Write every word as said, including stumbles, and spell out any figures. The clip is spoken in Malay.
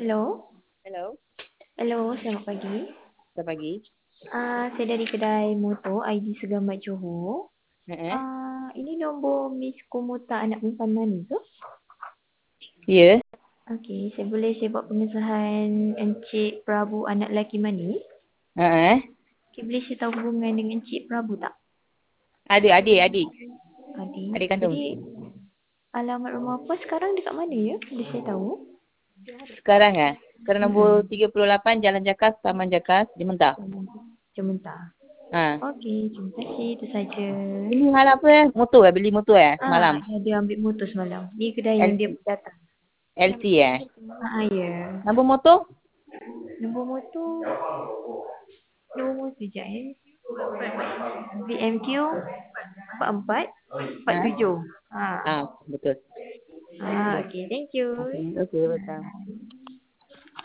Hello. Hello, Hello, selamat pagi. selamat pagi. Ah, saya dari kedai motor I D Segamat Johor. Eh, Ah, ini nombor Miss Komota anak perempuan mana tu? ya, Okey, saya boleh saya buat pengesahan Encik Prabu anak lelaki mana? eh, Okey, boleh saya tahu hubungan dengan Encik Prabu tak? ada adik, adik, Adik. adik kandung. Jadi, alamat rumah apa sekarang dekat mana ya? Boleh saya tahu? Sekarang ah, sekarang nombor Hmm. tiga puluh lapan Jalan Jakas, Taman Jakas, di Mentah. Sebentar. Ha. Okey, terima kasih. Itu saja. Ini hal apa eh? Motor eh? Beli motor eh? Ah, Semalam. ya, dia ambil motor semalam. Ni kedai yang dia L C, datang. L C eh? Ah, ya. Nombor motor? Nombor motor, nombor motor sekejap eh. B M Q empat empat empat Ha? tujuh. Ha. Ah, betul. Ah, okey, thank you. Okey, okey, betul.